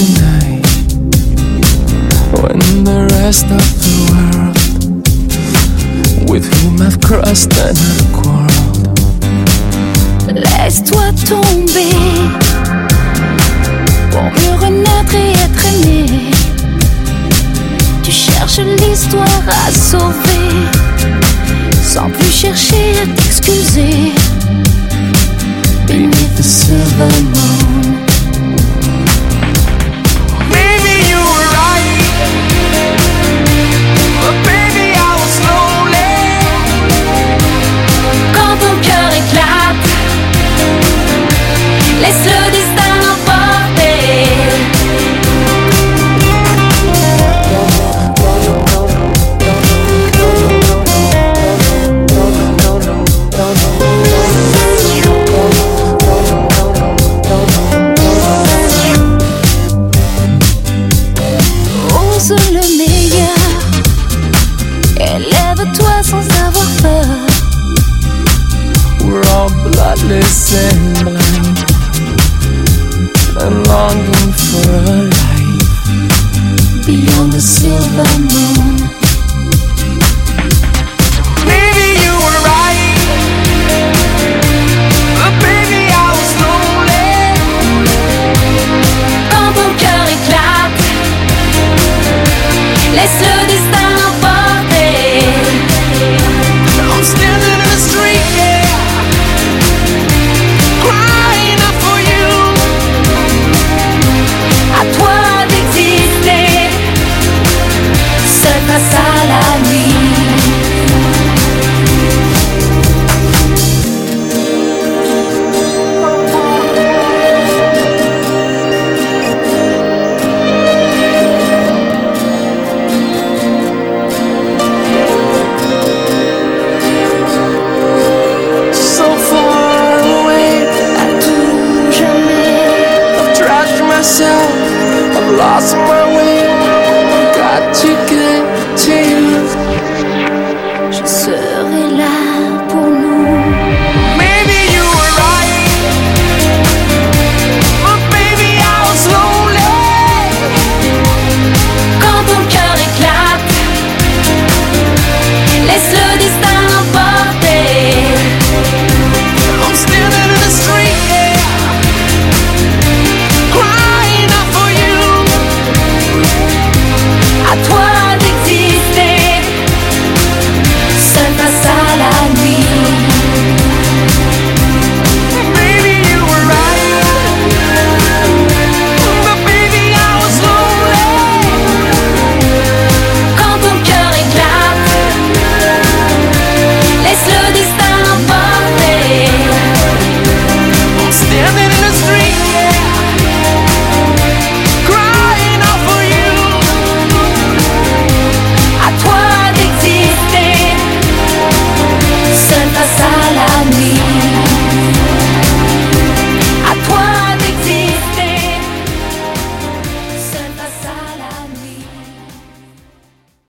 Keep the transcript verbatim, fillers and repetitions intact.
tonight, when the rest of the world, with whom I've crossed and I've quarreled. Laisse-toi tomber pour mieux renaître et être aimé. Tu cherches l'histoire à sauver, sans plus chercher à t'excuser. Beneath the silver moon. Maybe you were right, but baby I was lonely. Quand ton cœur éclate, laisse le destin l'emporter. Ose le meilleur, élève-toi sans avoir peur. We're all bloodless and blind, and longing for a life Beyond the silver moon.